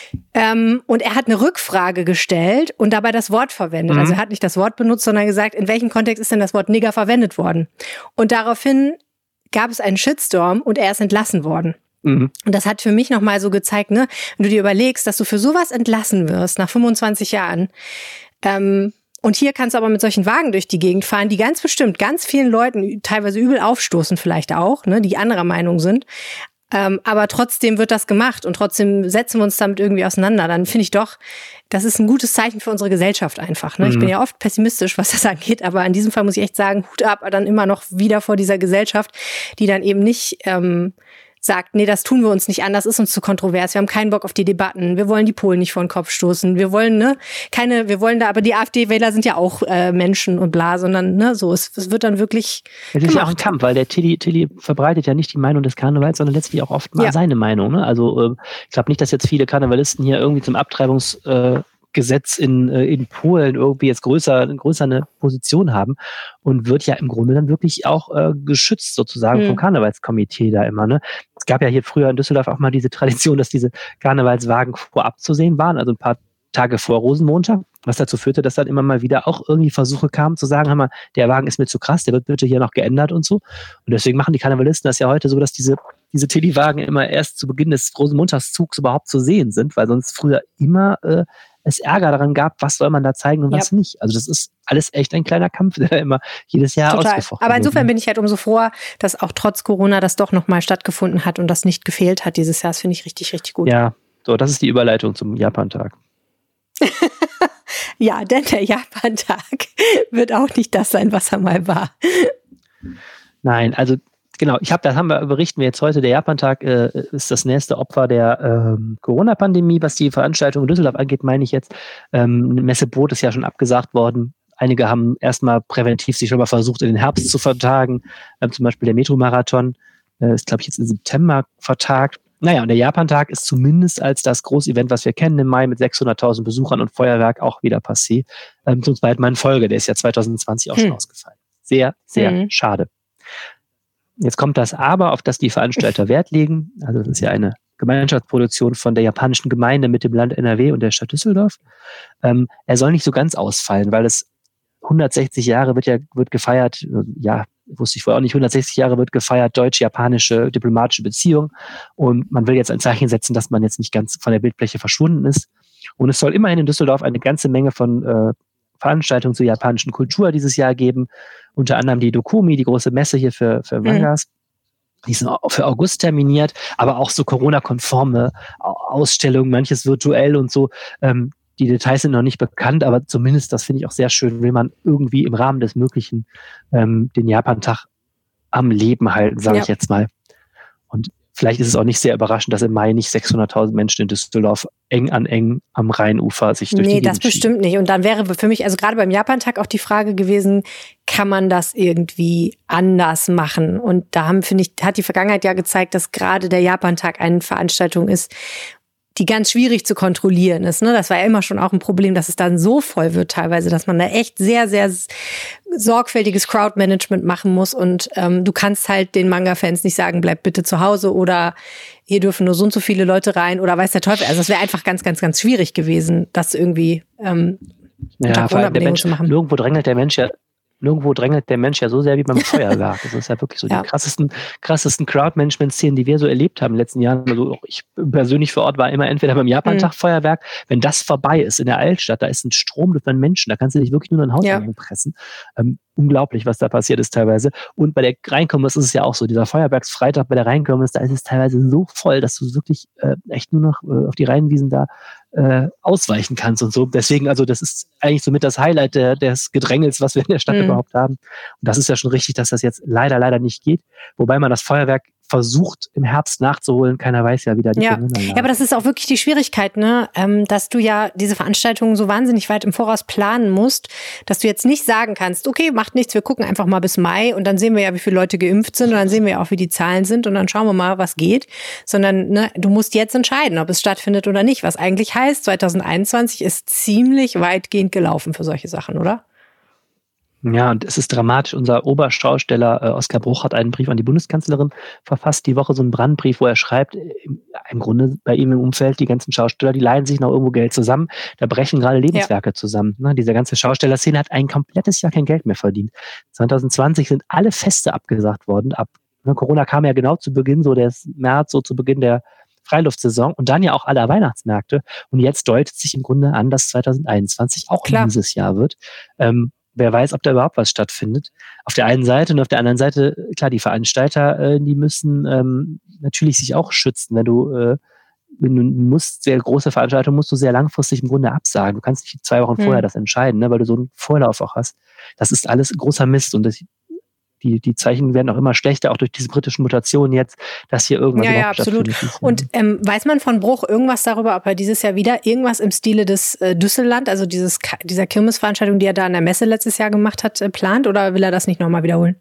Ähm, und er hat eine Rückfrage gestellt und dabei das Wort verwendet. Mhm. Also er hat nicht das Wort benutzt, sondern gesagt, in welchem Kontext ist denn das Wort Nigger verwendet worden? Und daraufhin gab es einen Shitstorm und er ist entlassen worden. Mhm. Und das hat für mich nochmal so gezeigt, ne, wenn du dir überlegst, dass du für sowas entlassen wirst nach fünfundzwanzig Jahren, ähm, Und hier kannst du aber mit solchen Wagen durch die Gegend fahren, die ganz bestimmt ganz vielen Leuten teilweise übel aufstoßen vielleicht auch, ne, die anderer Meinung sind. Ähm, aber trotzdem wird das gemacht und trotzdem setzen wir uns damit irgendwie auseinander. Dann finde ich doch, das ist ein gutes Zeichen für unsere Gesellschaft einfach. Ne? Mhm. Ich bin ja oft pessimistisch, was das angeht, aber in diesem Fall muss ich echt sagen, Hut ab, dann immer noch wieder vor dieser Gesellschaft, die dann eben nicht ähm, sagt, nee, das tun wir uns nicht an, das ist uns zu kontrovers, wir haben keinen Bock auf die Debatten, wir wollen die Polen nicht vor den Kopf stoßen, wir wollen, ne, keine, wir wollen da, aber die AfD-Wähler sind ja auch äh, Menschen und bla, sondern, ne, so, es, es wird dann wirklich Das ist ja auch ein Kampf, weil der Tilly, Tilly verbreitet ja nicht die Meinung des Karnevals, sondern letztlich auch oft mal ja. seine Meinung, ne, also äh, ich glaube nicht, dass jetzt viele Karnevalisten hier irgendwie zum Abtreibungs- äh, Gesetz in, in Polen irgendwie jetzt größer, größer eine Position haben und wird ja im Grunde dann wirklich auch äh, geschützt sozusagen mhm. vom Karnevalskomitee da immer. Ne? Es gab ja hier früher in Düsseldorf auch mal diese Tradition, dass diese Karnevalswagen vorab zu sehen waren, also ein paar Tage vor Rosenmontag, was dazu führte, dass dann immer mal wieder auch irgendwie Versuche kamen zu sagen, hör mal, der Wagen ist mir zu krass, der wird bitte hier noch geändert und so. Und deswegen machen die Karnevalisten das ja heute so, dass diese diese Tilly-Wagen immer erst zu Beginn des Rosenmontagszugs überhaupt zu sehen sind, weil sonst früher immer äh, es Ärger daran gab, was soll man da zeigen und ja. was nicht. Also das ist alles echt ein kleiner Kampf, der immer jedes Jahr Total. ausgefochten wird. Aber insofern wird. bin ich halt umso froher, dass auch trotz Corona das doch nochmal stattgefunden hat und das nicht gefehlt hat dieses Jahr. Das finde ich richtig, richtig gut. Ja, so, das ist die Überleitung zum Japantag. Ja, denn der Japantag wird auch nicht das sein, was er mal war. Nein, also genau, ich habe, das haben wir, berichten wir jetzt heute, der Japantag äh, ist das nächste Opfer der ähm, Corona-Pandemie, was die Veranstaltung in Düsseldorf angeht, meine ich jetzt. Ähm, Messe Boot ist ja schon abgesagt worden. Einige haben erstmal präventiv sich schon mal versucht, in den Herbst zu vertagen. Ähm, zum Beispiel der Metro-Marathon äh, ist, glaube ich, jetzt im September vertagt. Naja, und der Japantag ist zumindest als das Großevent, was wir kennen im Mai mit sechshunderttausend Besuchern und Feuerwerk auch wieder passé. Ähm, zum zweiten Mal in Folge, der ist ja zwanzig zwanzig auch hm. schon ausgefallen. Sehr, sehr hm. schade. Jetzt kommt das Aber, auf das die Veranstalter Wert legen. Also das ist ja eine Gemeinschaftsproduktion von der japanischen Gemeinde mit dem Land N R W und der Stadt Düsseldorf. Ähm, er soll nicht so ganz ausfallen, weil es hundertsechzig Jahre wird ja wird gefeiert, ja, wusste ich vorher auch nicht, hundertsechzig Jahre wird gefeiert, deutsch-japanische diplomatische Beziehung. Und man will jetzt ein Zeichen setzen, dass man jetzt nicht ganz von der Bildfläche verschwunden ist. Und es soll immerhin in Düsseldorf eine ganze Menge von äh, Veranstaltungen zur japanischen Kultur dieses Jahr geben. Unter anderem die Dokumi, die große Messe hier für, für Mangas. Mhm. Die sind auch für August terminiert, aber auch so Corona-konforme Ausstellungen, manches virtuell und so. Ähm, die Details sind noch nicht bekannt, aber zumindest, das finde ich auch sehr schön, will man irgendwie im Rahmen des Möglichen ähm, den Japantag am Leben halten, sage ja. ich jetzt mal. Und vielleicht ist es auch nicht sehr überraschend, dass im Mai nicht sechshunderttausend Menschen in Düsseldorf eng an eng am Rheinufer sich durch nee, die Gegend Nee, das bestimmt schieben. Nicht. Und dann wäre für mich, also gerade beim Japantag auch die Frage gewesen, kann man das irgendwie anders machen? Und da haben, finde ich, hat die Vergangenheit ja gezeigt, dass gerade der Japantag eine Veranstaltung ist, die ganz schwierig zu kontrollieren ist. Ne? Das war ja immer schon auch ein Problem, dass es dann so voll wird teilweise, dass man da echt sehr, sehr sorgfältiges Crowdmanagement machen muss. Und ähm, du kannst halt den Manga-Fans nicht sagen, bleib bitte zu Hause oder hier dürfen nur so und so viele Leute rein oder weiß der Teufel. Also es wäre einfach ganz, ganz, ganz schwierig gewesen, das irgendwie ähm, ja, unter der Mensch, zu machen. Irgendwo drängelt der Mensch ja Nirgendwo drängelt der Mensch ja so sehr wie beim Feuerwerk. Das ist ja wirklich so ja. die krassesten, krassesten Crowd-Management-Szenen, die wir so erlebt haben in den letzten Jahren. Also ich persönlich vor Ort war immer entweder beim Japantag Feuerwerk, wenn das vorbei ist in der Altstadt, da ist ein Strom von Menschen, da kannst du dich wirklich nur in ein Haus ja. pressen. Ähm, unglaublich, was da passiert ist teilweise. Und bei der Rheinkirmes ist es ja auch so, dieser Feuerwerksfreitag bei der Rheinkirmes, da ist es teilweise so voll, dass du wirklich äh, echt nur noch äh, auf die Rheinwiesen da äh, ausweichen kannst und so. Deswegen, also das ist eigentlich somit das Highlight der, des Gedrängels, was wir in der Stadt mhm. überhaupt haben. Und das ist ja schon richtig, dass das jetzt leider, leider nicht geht. Wobei man das Feuerwerk versucht, im Herbst nachzuholen. Keiner weiß ja, wie da die ja. Ja, aber das ist auch wirklich die Schwierigkeit, ne, ähm, dass du ja diese Veranstaltungen so wahnsinnig weit im Voraus planen musst, dass du jetzt nicht sagen kannst, okay, macht nichts, wir gucken einfach mal bis Mai und dann sehen wir ja, wie viele Leute geimpft sind und dann sehen wir ja auch, wie die Zahlen sind und dann schauen wir mal, was geht. Sondern ne, du musst jetzt entscheiden, ob es stattfindet oder nicht. Was eigentlich heißt, zwanzig einundzwanzig ist ziemlich weitgehend gelaufen für solche Sachen, oder? Ja, und es ist dramatisch. Unser Oberschausteller äh, Oskar Bruch hat einen Brief an die Bundeskanzlerin verfasst, die Woche so einen Brandbrief, wo er schreibt, im, im Grunde bei ihm im Umfeld, die ganzen Schausteller, die leihen sich noch irgendwo Geld zusammen, da brechen gerade Lebenswerke ja. zusammen. Ne? Diese ganze Schaustellerszene hat ein komplettes Jahr kein Geld mehr verdient. zwanzig zwanzig sind alle Feste abgesagt worden. Ab ne, Corona kam ja genau zu Beginn, so der März, so zu Beginn der Freiluftsaison und dann ja auch alle Weihnachtsmärkte. Und jetzt deutet sich im Grunde an, dass zwanzig einundzwanzig auch Klar. dieses Jahr wird. Ähm, wer weiß, ob da überhaupt was stattfindet. Auf der einen Seite und auf der anderen Seite, klar, die Veranstalter, äh, die müssen ähm, natürlich sich auch schützen. Wenn du, äh, wenn du musst, sehr große Veranstaltungen musst du sehr langfristig im Grunde absagen. Du kannst nicht zwei Wochen Hm. vorher das entscheiden, ne, weil du so einen Vorlauf auch hast. Das ist alles großer Mist und das, die, die Zeichen werden auch immer schlechter, auch durch diese britischen Mutationen jetzt, dass hier irgendwas Ja, ja, überhaupt absolut. stattfindet. Und ähm, weiß man von Bruch irgendwas darüber, ob er dieses Jahr wieder irgendwas im Stile des äh, Düsseldland, also dieses, dieser Kirmesveranstaltung, die er da an der Messe letztes Jahr gemacht hat, äh, plant, oder will er das nicht nochmal wiederholen?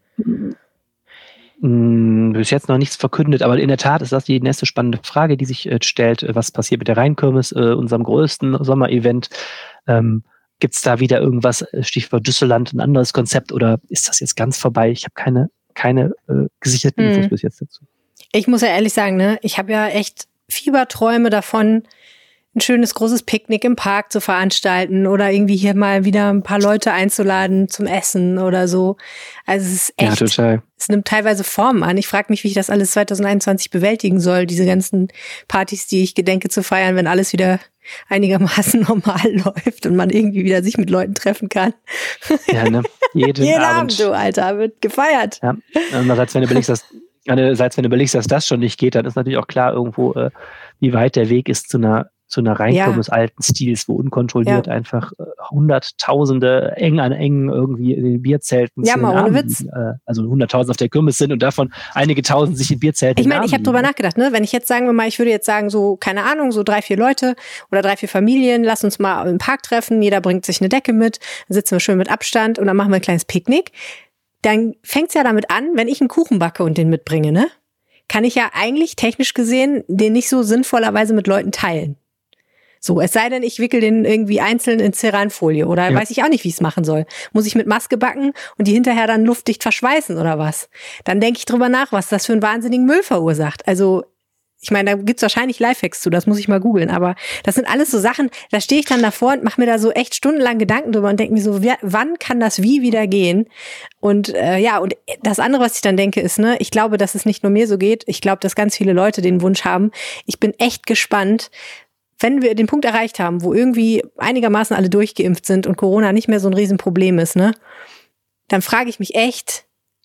Mm, Bis jetzt noch nichts verkündet, aber in der Tat ist das die nächste spannende Frage, die sich äh, stellt. Äh, Was passiert mit der Rheinkirmes, äh, unserem größten Sommerevent? Ähm, Gibt es da wieder irgendwas, äh, Stichwort Düsseldland, ein anderes Konzept, oder ist das jetzt ganz vorbei? Ich habe keine, keine äh, gesicherten Mhm. Infos bis jetzt dazu. Ich muss ja ehrlich sagen, ne, ich habe ja echt Fieberträume davon, ein schönes großes Picknick im Park zu veranstalten oder irgendwie hier mal wieder ein paar Leute einzuladen zum Essen oder so. Also es ist echt, Ja, total. es nimmt teilweise Formen an. Ich frage mich, wie ich das alles zwanzig einundzwanzig bewältigen soll, diese ganzen Partys, die ich gedenke zu feiern, wenn alles wieder einigermaßen normal läuft und man irgendwie wieder sich mit Leuten treffen kann. Ja, ne? Jeden, Jeden Abend. Abend, du Alter, wird gefeiert. Ja. Andererseits, wenn du überlegst, dass, andererseits, wenn du überlegst, dass das schon nicht geht, dann ist natürlich auch klar irgendwo, äh, wie weit der Weg ist zu einer zu einer Rheinkirmes Ja. alten Stils, wo unkontrolliert Ja. einfach äh, Hunderttausende eng an eng irgendwie in den Bierzelten Ja, zu mal den ohne Armen Witz. liegen. Äh, also hunderttausend auf der Kirmes sind und davon einige tausend sich in Bierzelten Ich meine, in den ich habe Armen drüber liegen. nachgedacht, ne? Wenn ich jetzt sagen wir mal, ich würde jetzt sagen, so, keine Ahnung, so drei, vier Leute oder drei, vier Familien, lass uns mal im Park treffen, jeder bringt sich eine Decke mit, dann sitzen wir schön mit Abstand und dann machen wir ein kleines Picknick. Dann fängt's ja damit an, wenn ich einen Kuchen backe und den mitbringe, ne? Kann ich ja eigentlich technisch gesehen den nicht so sinnvollerweise mit Leuten teilen. So, es sei denn, ich wickel den irgendwie einzeln in Ceranfolie oder Ja. weiß ich auch nicht, wie ich es machen soll. Muss ich mit Maske backen und die hinterher dann luftdicht verschweißen oder was? Dann denke ich drüber nach, was das für einen wahnsinnigen Müll verursacht. Also, ich meine, da gibt's wahrscheinlich Lifehacks zu, das muss ich mal googeln, aber das sind alles so Sachen, da stehe ich dann davor und mache mir da so echt stundenlang Gedanken drüber und denke mir so, wer, wann kann das wie wieder gehen? Und äh, ja, und das andere, was ich dann denke, ist, ne, ich glaube, dass es nicht nur mir so geht, ich glaube, dass ganz viele Leute den Wunsch haben. Ich bin echt gespannt, wenn wir den Punkt erreicht haben, wo irgendwie einigermaßen alle durchgeimpft sind und Corona nicht mehr so ein Riesenproblem ist, ne, dann frage ich mich echt,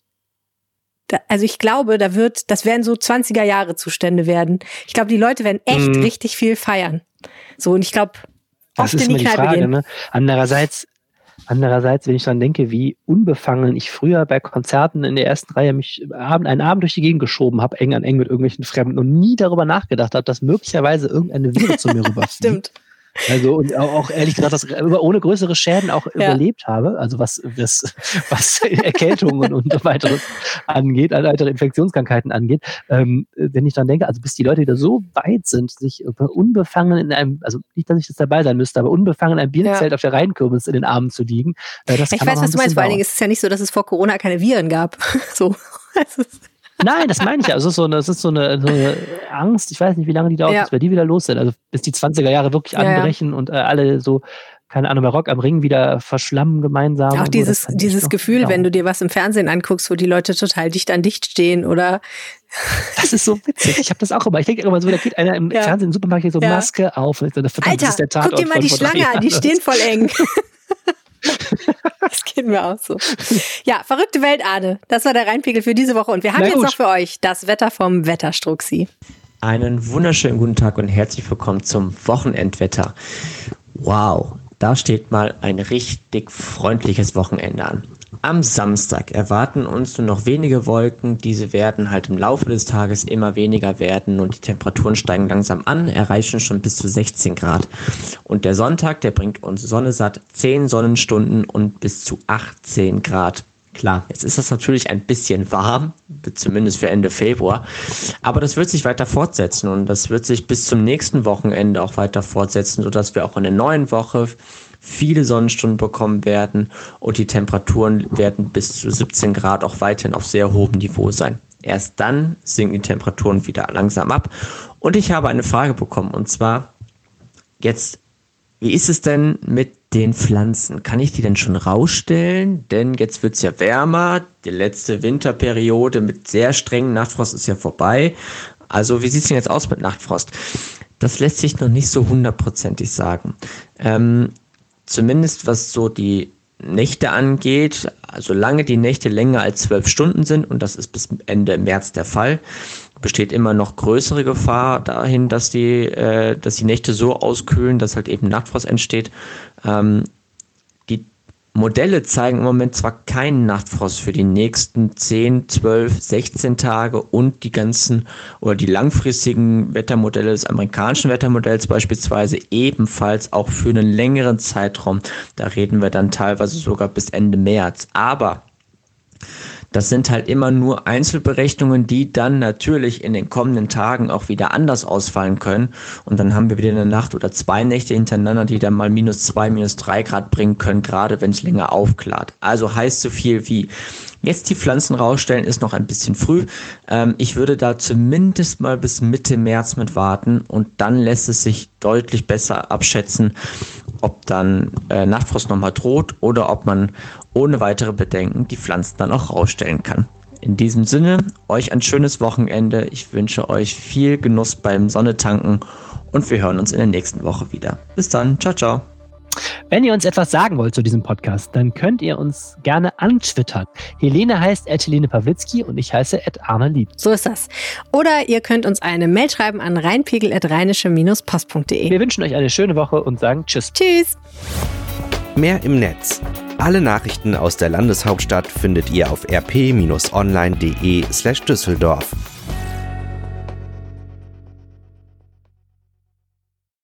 da, also ich glaube, da wird, das werden so zwanziger Jahre Zustände werden. Ich glaube, die Leute werden echt Mhm. richtig viel feiern. So, und ich glaube, Das oft ist in immer die die Kneipe Frage, gehen. ne? Andererseits, andererseits, wenn ich dran denke, wie unbefangen ich früher bei Konzerten in der ersten Reihe mich Abend, einen Abend durch die Gegend geschoben habe, eng an eng mit irgendwelchen Fremden und nie darüber nachgedacht habe, dass möglicherweise irgendeine Viren zu mir rüberfliegt. Stimmt. Also und auch, auch ehrlich gesagt, das ohne größere Schäden auch Ja. überlebt habe, also was, was, was Erkältungen und weiteres angeht, also weitere Infektionskrankheiten angeht, ähm, wenn ich dann denke, also bis die Leute wieder so weit sind, sich unbefangen in einem, also nicht, dass ich das dabei sein müsste, aber unbefangen in einem Bierzelt Ja. auf der Rheinkirmes in den Armen zu liegen, äh, das Ich kann weiß, auch was du noch ein meinst. Vor allen bisschen Dingen ist es ja nicht so, dass es vor Corona keine Viren gab. So. Es ist- Nein, das meine ich ja. Also es ist so eine, es ist so eine, so eine Angst, ich weiß nicht, wie lange die dauert, Ja. bis wir die wieder los sind. Also bis die zwanziger Jahre wirklich Ja, ja. anbrechen und äh, alle so, keine Ahnung, bei Rock am Ring wieder verschlammen gemeinsam. Auch und so, dieses, das kann ich dieses noch Gefühl, dauern. wenn du dir was im Fernsehen anguckst, wo die Leute total dicht an dicht stehen oder Das ist so witzig. Ich habe das auch immer. Ich denke immer so, da geht einer im Ja. Fernsehen im Supermarkt so Ja. Maske auf. Und ich so, verdammt, das Alter, ist der guck Tatort dir mal von die vor drei Schlange an, die Jahren. stehen voll eng. Das geht mir auch so. Ja, verrückte Welt, Arne. Das war der Rheinpegel für diese Woche. Und wir haben Na jetzt gut. noch für euch das Wetter vom Wetterstruxi. Einen wunderschönen guten Tag und herzlich willkommen zum Wochenendwetter. Wow, da steht mal ein richtig freundliches Wochenende an. Am Samstag erwarten uns nur noch wenige Wolken. Diese werden halt im Laufe des Tages immer weniger werden und die Temperaturen steigen langsam an, erreichen schon bis zu sechzehn Grad. Und der Sonntag, der bringt uns sonnesatt zehn Sonnenstunden und bis zu achtzehn Grad. Klar, jetzt ist das natürlich ein bisschen warm, zumindest für Ende Februar, aber das wird sich weiter fortsetzen und das wird sich bis zum nächsten Wochenende auch weiter fortsetzen, sodass wir auch in der neuen Woche viele Sonnenstunden bekommen werden und die Temperaturen werden bis zu siebzehn Grad auch weiterhin auf sehr hohem Niveau sein. Erst dann sinken die Temperaturen wieder langsam ab und ich habe eine Frage bekommen und zwar jetzt, wie ist es denn mit den Pflanzen? Kann ich die denn schon rausstellen? Denn jetzt wird es ja wärmer. Die letzte Winterperiode mit sehr strengen Nachtfrost ist ja vorbei. Also wie sieht es denn jetzt aus mit Nachtfrost? Das lässt sich noch nicht so hundertprozentig sagen. Ähm, zumindest was so die Nächte angeht, solange die Nächte länger als zwölf Stunden sind, und das ist bis Ende März der Fall, besteht immer noch größere Gefahr dahin, dass die, äh, dass die Nächte so auskühlen, dass halt eben Nachtfrost entsteht. Ähm, die Modelle zeigen im Moment zwar keinen Nachtfrost für die nächsten zehn, zwölf, sechzehn Tage und die ganzen oder die langfristigen Wettermodelle des amerikanischen Wettermodells beispielsweise ebenfalls auch für einen längeren Zeitraum. Da reden wir dann teilweise sogar bis Ende März. Aber das sind halt immer nur Einzelberechnungen, die dann natürlich in den kommenden Tagen auch wieder anders ausfallen können. Und dann haben wir wieder eine Nacht oder zwei Nächte hintereinander, die dann mal minus zwei, minus drei Grad bringen können, gerade wenn es länger aufklart. Also heißt so viel wie, jetzt die Pflanzen rausstellen, ist noch ein bisschen früh. Ähm, ich würde da zumindest mal bis Mitte März mit warten und dann lässt es sich deutlich besser abschätzen, ob dann äh, Nachtfrost nochmal droht oder ob man ohne weitere Bedenken die Pflanzen dann auch rausstellen kann. In diesem Sinne, euch ein schönes Wochenende. Ich wünsche euch viel Genuss beim Sonnetanken und wir hören uns in der nächsten Woche wieder. Bis dann, ciao, ciao. Wenn ihr uns etwas sagen wollt zu diesem Podcast, dann könnt ihr uns gerne antwittern. Helene heißt at Helene Pawlitzki und ich heiße at Arne Lieb. So ist das. Oder ihr könnt uns eine Mail schreiben an rheinpegel at rheinische post punkt de. Wir wünschen euch eine schöne Woche und sagen Tschüss. Tschüss. Mehr im Netz. Alle Nachrichten aus der Landeshauptstadt findet ihr auf r p online punkt de slash Düsseldorf.